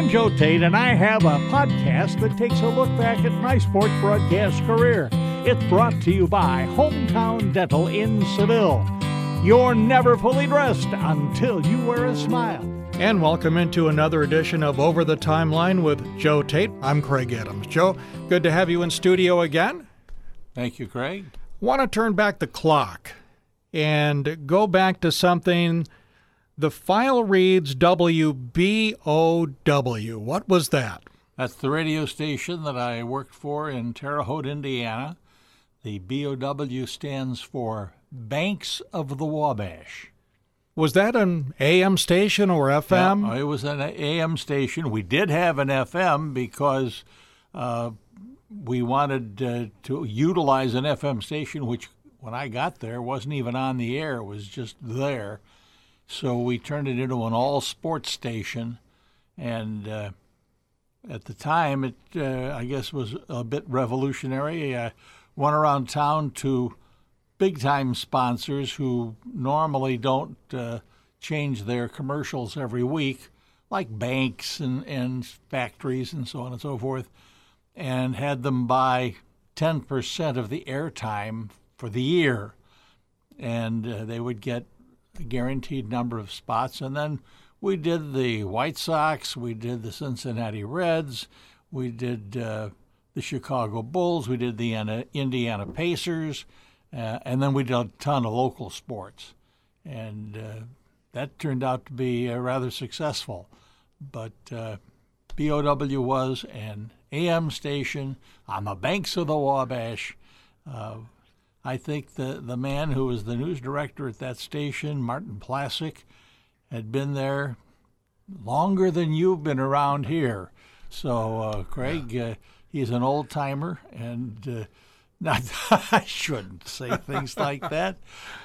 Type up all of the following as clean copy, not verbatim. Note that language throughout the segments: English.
I'm Joe Tate, and I have a podcast that takes a look back at my sports broadcast career. It's brought to you by Hometown Dental in Seville. You're never fully dressed until you wear a smile. And welcome into another edition of Over the Timeline with Joe Tate. I'm Craig Adams. Joe, good to have you in studio again. Thank you, Craig. Want to turn back the clock and go back to something. The file reads WBOW. What was that? That's the radio station that I worked for in Terre Haute, Indiana. The BOW stands for Banks of the Wabash. Was that an AM station or FM? Yeah, it was an AM station. We did have an FM because we wanted to utilize an FM station, which when I got there wasn't even on the air. It was just there. So we turned it into an all-sports station, and at the time, it I guess was a bit revolutionary. I went around town to big-time sponsors who normally don't change their commercials every week, like banks and factories and so on and so forth, and had them buy 10% of the airtime for the year, and they would get a guaranteed number of spots. And then we did the White Sox, we did the Cincinnati Reds, we did the Chicago Bulls, we did the Indiana Pacers, and then we did a ton of local sports. And that turned out to be rather successful. But BOW was an AM station on the banks of the Wabash. I think the man who was the news director at that station, Martin Plassick, had been there longer than you've been around here. So, Craig, he's an old-timer, and not I shouldn't say things like that,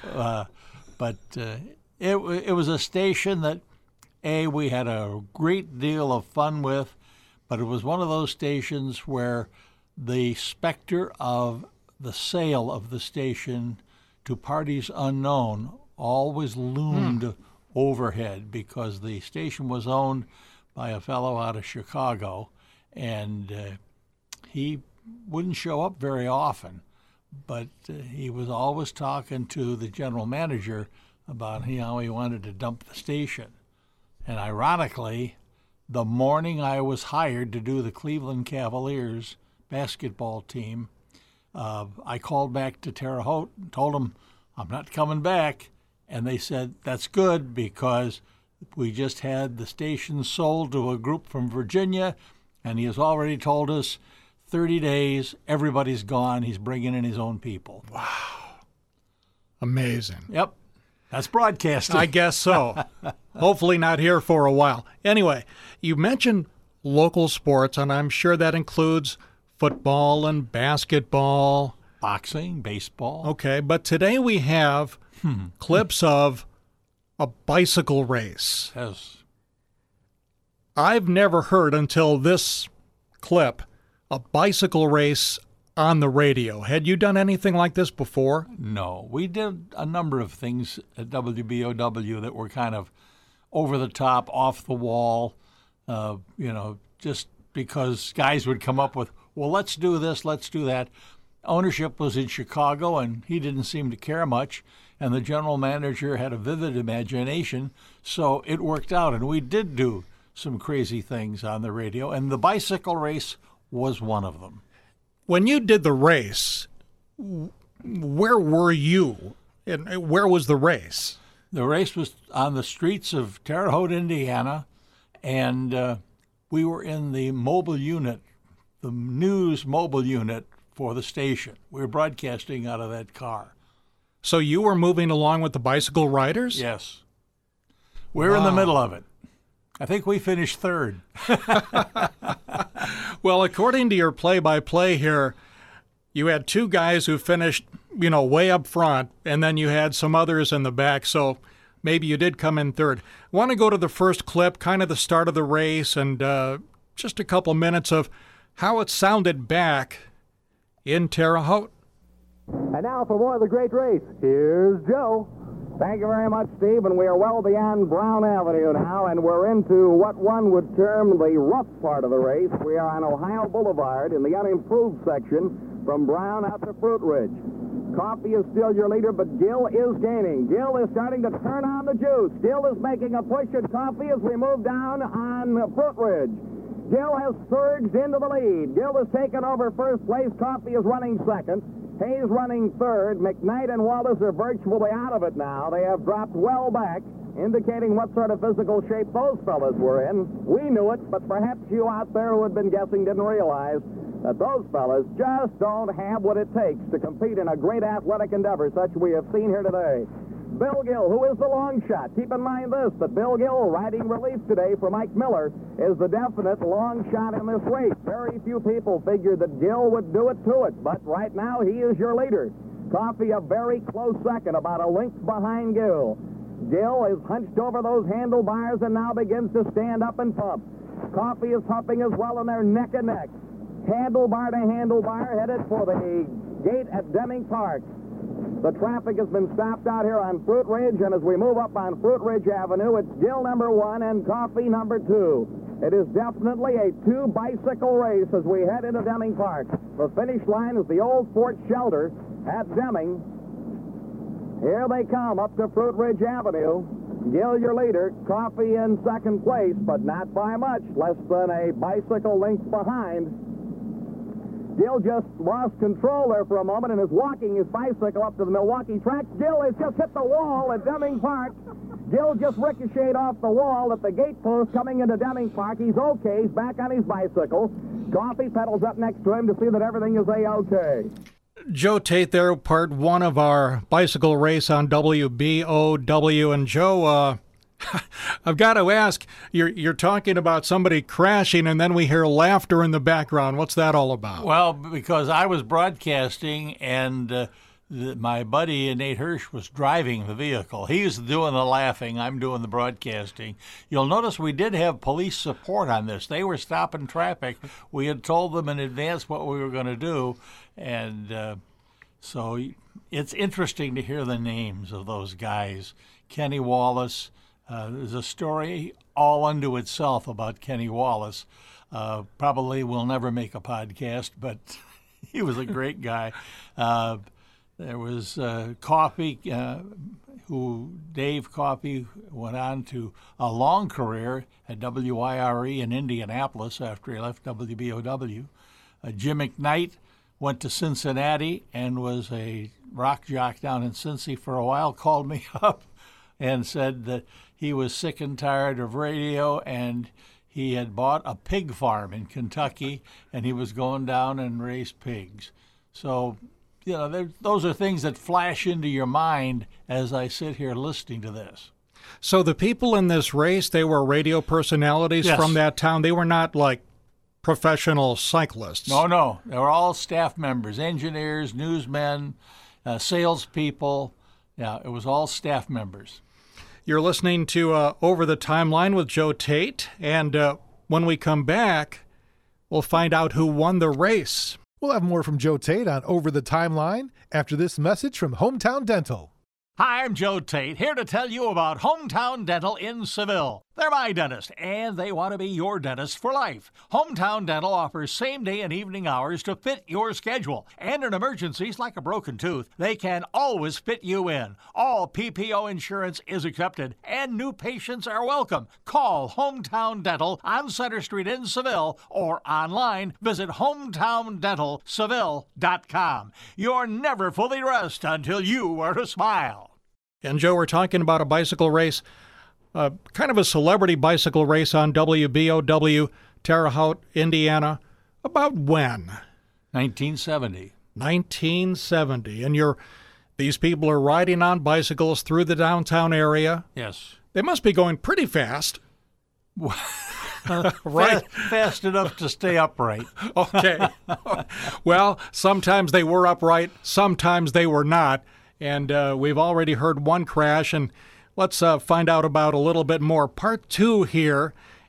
but it was a station that, we had a great deal of fun with, but it was one of those stations where the specter of the sale of the station to parties unknown always loomed overhead, because the station was owned by a fellow out of Chicago, and he wouldn't show up very often, but he was always talking to the general manager about how he wanted to dump the station. And ironically, the morning I was hired to do the Cleveland Cavaliers basketball team, I called back to Terre Haute and told them I'm not coming back. And they said, that's good, because we just had the station sold to a group from Virginia, and he has already told us 30 days, everybody's gone. He's bringing in his own people. Wow. Amazing. Yep. That's broadcasting. I guess so. Hopefully not here for a while. Anyway, you mentioned local sports, and I'm sure that includes football and basketball. Boxing, baseball. Okay, but today we have clips of a bicycle race. Yes. I've never heard until this clip a bicycle race on the radio. Had you done anything like this before? No. We did a number of things at WBOW that were kind of over the top, off the wall, just because guys would come up with, well, let's do this, let's do that. Ownership was in Chicago, and he didn't seem to care much, and the general manager had a vivid imagination, so it worked out, and we did do some crazy things on the radio, and the bicycle race was one of them. When you did the race, where were you, and where was the race? The race was on the streets of Terre Haute, Indiana, and we were in the mobile unit, the news mobile unit for the station. We were broadcasting out of that car. So you were moving along with the bicycle riders? Yes. We're in the middle of it. I think we finished third. Well, according to your play-by-play here, you had two guys who finished, way up front, and then you had some others in the back, so maybe you did come in third. I want to go to the first clip, kind of the start of the race, and just a couple minutes of how it sounded back in Terre Haute. And now for more of the great race, here's Joe. Thank you very much, Steve, and we are well beyond Brown Avenue now, and we're into what one would term the rough part of the race. We are on Ohio Boulevard in the unimproved section from Brown out to Fruit Ridge. Coffee is still your leader, but Gill is gaining. Gill is starting to turn on the juice. Gill is making a push at Coffee as we move down on Fruit Ridge. Gill has surged into the lead. Gill has taken over first place. Coffee is running second. Hayes running third. McKnight and Wallace are virtually out of it now. They have dropped well back, indicating what sort of physical shape those fellas were in. We knew it, but perhaps you out there who had been guessing didn't realize that those fellas just don't have what it takes to compete in a great athletic endeavor such we have seen here today. Bill Gill, who is the long shot. Keep in mind this, that Bill Gill, riding relief today for Mike Miller, is the definite long shot in this race. Very few people figured that Gill would do it to it, but right now he is your leader. Coffee a very close second, about a length behind Gill. Gill is hunched over those handlebars and now begins to stand up and pump. Coffee is humping as well, and they're neck and neck. Handlebar to handlebar, headed for the gate at Deming Park. The traffic has been stopped out here on Fruit Ridge, and as we move up on Fruit Ridge Avenue, it's Gill number 1 and Coffee number 2. It is definitely a two-bicycle race as we head into Deming Park. The finish line is the old Fort Shelter at Deming. Here they come up to Fruit Ridge Avenue. Gill, your leader, Coffee in second place, but not by much, less than a bicycle length behind. Gill just lost control there for a moment and is walking his bicycle up to the Milwaukee track. Gill has just hit the wall at Deming Park. Gill just ricocheted off the wall at the gate post coming into Deming Park. He's okay. He's back on his bicycle. Coffee pedals up next to him to see that everything is A-okay. Joe Tate there, part one of our bicycle race on WBOW. And Joe, I've got to ask, you're talking about somebody crashing and then we hear laughter in the background. What's that all about? Well, because I was broadcasting and my buddy Nate Hirsch was driving the vehicle. He was doing the laughing. I'm doing the broadcasting. You'll notice we did have police support on this. They were stopping traffic. We had told them in advance what we were going to do. And so it's interesting to hear the names of those guys. Kenny Wallace. There's a story all unto itself about Kenny Wallace. Probably will never make a podcast, but he was a great guy. There was Coffee, Dave Coffee went on to a long career at WIRE in Indianapolis after he left WBOW. Jim McKnight went to Cincinnati and was a rock jock down in Cincy for a while, called me up and said that he was sick and tired of radio, and he had bought a pig farm in Kentucky, and he was going down and raise pigs. So, you know, those are things that flash into your mind as I sit here listening to this. So the people in this race, they were radio personalities from that town. They were not like professional cyclists. No. They were all staff members, engineers, newsmen, salespeople. Yeah, it was all staff members. You're listening to Over the Timeline with Joe Tate, and when we come back, we'll find out who won the race. We'll have more from Joe Tate on Over the Timeline after this message from Hometown Dental. Hi, I'm Joe Tate, here to tell you about Hometown Dental in Seville. They're my dentist, and they want to be your dentist for life. Hometown Dental offers same-day and evening hours to fit your schedule. And in emergencies like a broken tooth, they can always fit you in. All PPO insurance is accepted, and new patients are welcome. Call Hometown Dental on Center Street in Seville or online. Visit hometowndentalseville.com. You're never fully dressed until you wear a smile. And Joe, we're talking about a bicycle race, kind of a celebrity bicycle race on WBOW, Terre Haute, Indiana. About when? 1970. 1970. And these people are riding on bicycles through the downtown area. Yes. They must be going pretty fast. Right. Fast enough to stay upright. Okay. Well, sometimes they were upright, sometimes they were not. And we've already heard one crash, and let's find out about a little bit more. Part two here,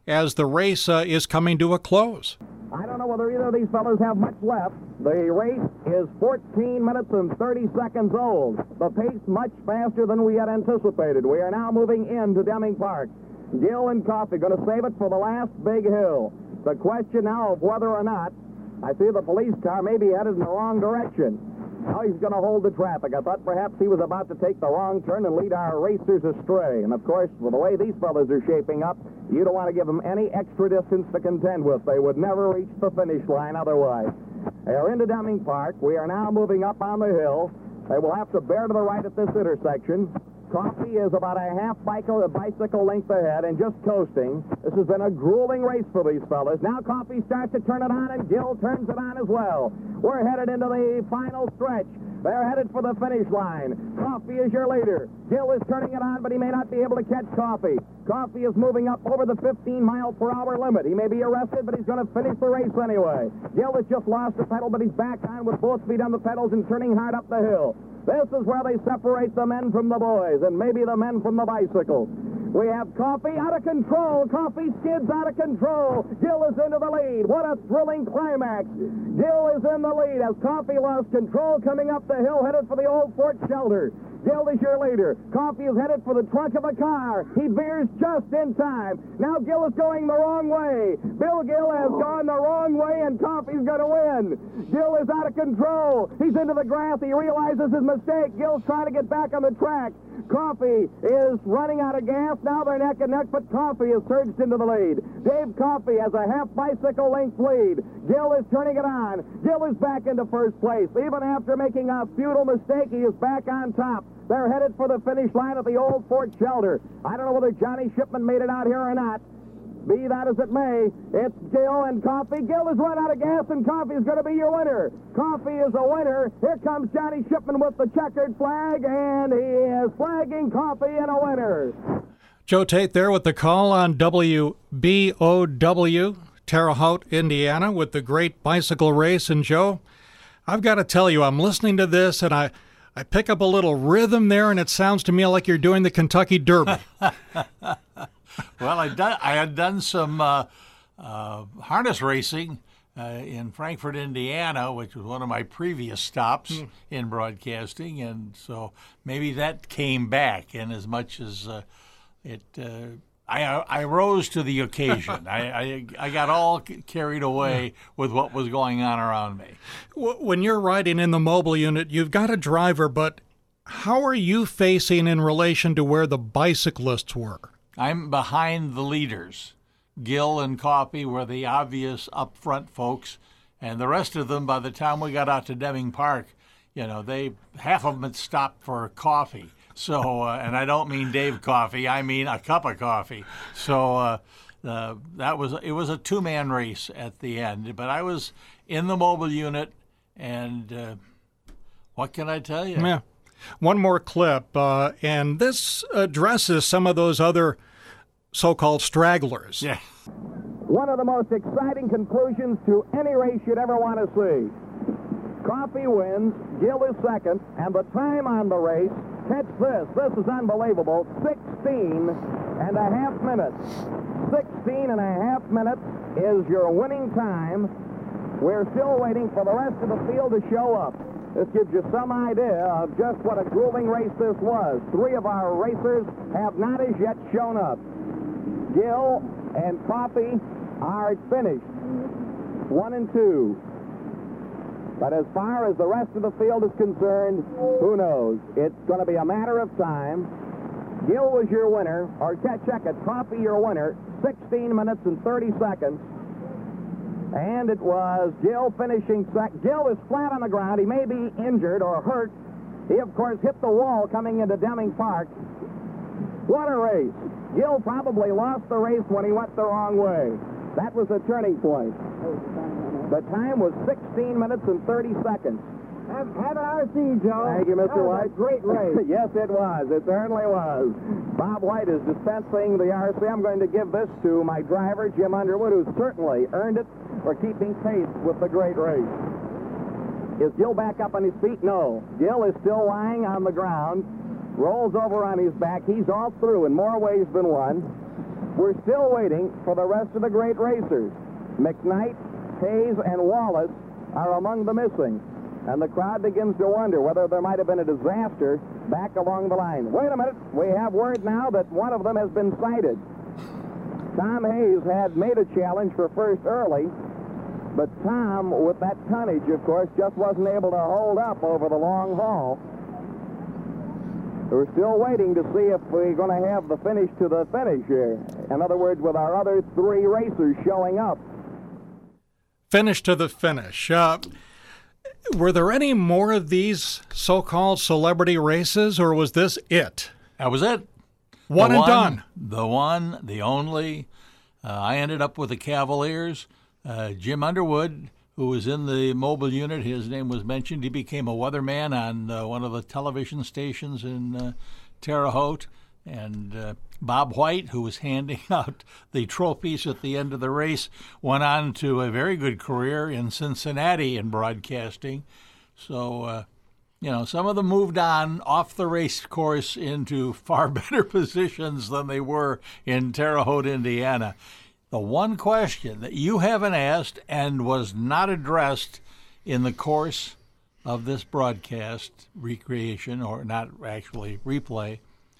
as the race is coming to a close. I don't know whether either of these fellows have much left. The race is 14 minutes and 30 seconds old. The pace much faster than we had anticipated. We are now moving into Deming Park. Gill and Coffey going to save it for the last big hill. The question now of whether or not, I see the police car may be headed in the wrong direction. Now he's going to hold the traffic. I thought perhaps he was about to take the wrong turn and lead our racers astray. And, of course, with the way these fellas are shaping up, you don't want to give them any extra distance to contend with. They would never reach the finish line otherwise. They are into Deming Park. We are now moving up on the hill. They will have to bear to the right at this intersection. Coffey is about a half bicycle length ahead and just coasting. This has been a grueling race for these fellas. Now Coffey starts to turn it on, and Gill turns it on as well. We're headed into the final stretch. They're headed for the finish line. Coffey is your leader. Gill is turning it on, but he may not be able to catch Coffey. Coffey is moving up over the 15-mile-per-hour limit. He may be arrested, but he's going to finish the race anyway. Gill has just lost the pedal, but he's back on with both feet on the pedals and turning hard up the hill. This is where they separate the men from the boys, and maybe the men from the bicycles. We have Coffey out of control. Coffey skids out of control. Gill is into the lead. What a thrilling climax. Gill is in the lead as Coffey lost control coming up the hill, headed for the old Fort Shelter. Gill is your leader. Coffey is headed for the trunk of a car. He veers just in time. Now Gill is going the wrong way. Bill Gill has gone the wrong way, and Coffey's going to win. Gill is out of control. He's into the grass. He realizes his mistake. Gill's trying to get back on the track. Coffey is running out of gas. Now they're neck and neck, but Coffey has surged into the lead. Dave Coffey has a half bicycle length lead. Gill is turning it on. Gill is back into first place. Even after making a futile mistake, he is back on top. They're headed for the finish line at the old Fort Shelter. I don't know whether Johnny Shipman made it out here or not. Be that as it may, it's Gill and Coffey. Gill has run out of gas, and Coffey is going to be your winner. Coffey is a winner. Here comes Johnny Shipman with the checkered flag, and he is flagging Coffey in a winner. Joe Tate there with the call on WBOW, Terre Haute, Indiana, with the great bicycle race. And Joe, I've got to tell you, I'm listening to this, and I pick up a little rhythm there, and it sounds to me like you're doing the Kentucky Derby. Well, I had done some harness racing in Frankfort, Indiana, which was one of my previous stops in broadcasting, and so maybe that came back. And as much as I rose to the occasion. I got all carried away with what was going on around me. When you're riding in the mobile unit, you've got a driver, but how are you facing in relation to where the bicyclists were? I'm behind the leaders. Gill and Coffey were the obvious up front folks, and the rest of them, by the time we got out to Deming Park, half of them had stopped for coffee. So, and I don't mean Dave Coffey, I mean a cup of coffee. So it was a two-man race at the end, but I was in the mobile unit, and what can I tell you? Yeah. One more clip, and this addresses some of those other so-called stragglers. Yeah. One of the most exciting conclusions to any race you'd ever want to see. Coffey wins, Gill is second, and the time on the race, catch this is unbelievable, 16 and a half minutes. 16 and a half minutes is your winning time. We're still waiting for the rest of the field to show up. This gives you some idea of just what a grueling race this was. 3 of our racers have not as yet shown up. Gill and Coffey are finished, 1 and 2. But as far as the rest of the field is concerned, who knows? It's going to be a matter of time. Gill was your winner, or check it, Coffey your winner, 16 minutes and 30 seconds. And it was Gill finishing second. Gill is flat on the ground. He may be injured or hurt. He, of course, hit the wall coming into Deming Park. What a race. Gill probably lost the race when he went the wrong way. That was a turning point. The time was 16 minutes and 30 seconds. Have an RC, Joe. Thank you, Mr. White. A great race. Yes, it was. It certainly was. Bob White is dispensing the RC. I'm going to give this to my driver, Jim Underwood, who certainly earned it for keeping pace with the great race. Is Gill back up on his feet? No. Gill is still lying on the ground, rolls over on his back. He's all through in more ways than one. we're still waiting for the rest of the great racers. McKnight, Hayes, and Wallace are among the missing. And the crowd begins to wonder whether there might have been a disaster back along the line. Wait a minute. We have word now that one of them has been sighted. Tom Hayes had made a challenge for first early, but Tom, with that tonnage, of course, just wasn't able to hold up over the long haul. We're still waiting to see if we're going to have the finish to the finish here. In other words, with our other three racers showing up. Finish to the finish. Were there any more of these so-called celebrity races, or was this it? That was it. One and done. The one, the only. I ended up with the Cavaliers. Jim Underwood, who was in the mobile unit, his name was mentioned. He became a weatherman on one of the television stations in Terre Haute. And Bob White, who was handing out the trophies at the end of the race, went on to a very good career in Cincinnati in broadcasting. So, some of them moved on off the race course into far better positions than they were in Terre Haute, Indiana. The one question that you haven't asked and was not addressed in the course of this broadcast, recreation, or not actually replay,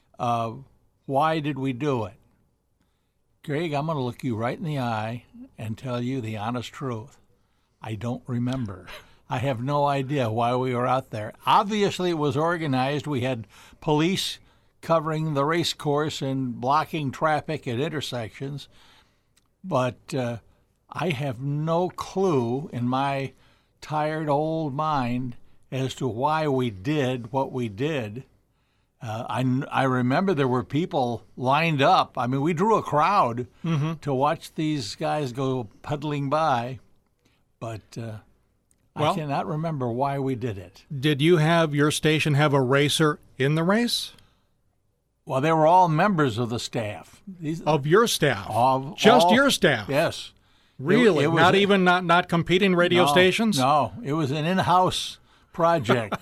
why did we do it? Greg, I'm going to look you right in the eye and tell you the honest truth. I don't remember. I have no idea why we were out there. Obviously, it was organized. We had police covering the race course and blocking traffic at intersections. But I have no clue in my tired old mind as to why we did what we did. I remember there were people lined up. I mean, we drew a crowd to watch these guys go puddling by, but I cannot remember why we did it. Did you have your station have a racer in the race? Well, they were all members of the staff. Of your staff? Just your staff? Yes. Really? Not competing radio stations? No, it was an in-house project.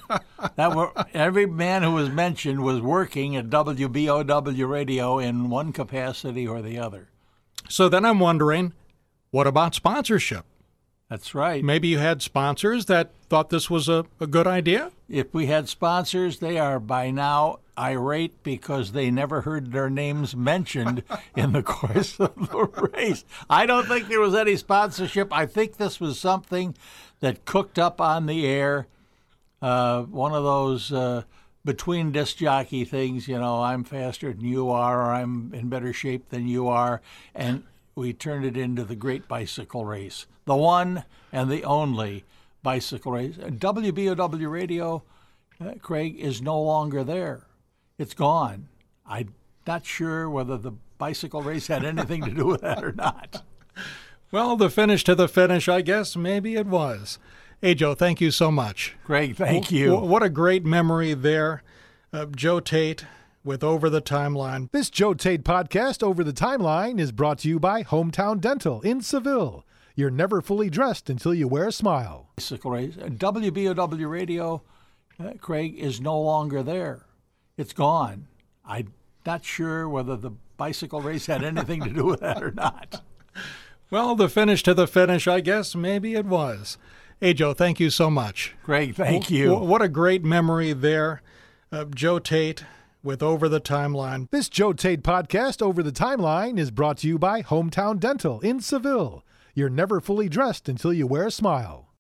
Every man who was mentioned was working at WBOW Radio in one capacity or the other. So then I'm wondering, what about sponsorship? That's right. Maybe you had sponsors that thought this was a good idea? If we had sponsors, they are by now irate because they never heard their names mentioned in the course of the race. I don't think there was any sponsorship. I think this was something that cooked up on the air. One of those between disc jockey things, I'm faster than you are, or I'm in better shape than you are, and we turned it into the great bicycle race, the one and the only bicycle race. WBOW Radio, Craig, is no longer there. It's gone. I'm not sure whether the bicycle race had anything to do with that or not. Well, the finish to the finish, I guess maybe it was. Hey, Joe, thank you so much. Greg, thank you. What a great memory there. Joe Tate with Over the Timeline. This Joe Tate podcast, Over the Timeline, is brought to you by Hometown Dental in Seville. You're never fully dressed until you wear a smile. Bicycle race. WBOW Radio, Craig, is no longer there. It's gone. I'm not sure whether the bicycle race had anything to do with that or not. Well, the finish to the finish, I guess maybe it was. Hey, Joe, thank you so much. Greg, thank you. What a great memory there. Joe Tate with Over the Timeline. This Joe Tate podcast, Over the Timeline, is brought to you by Hometown Dental in Seville. You're never fully dressed until you wear a smile.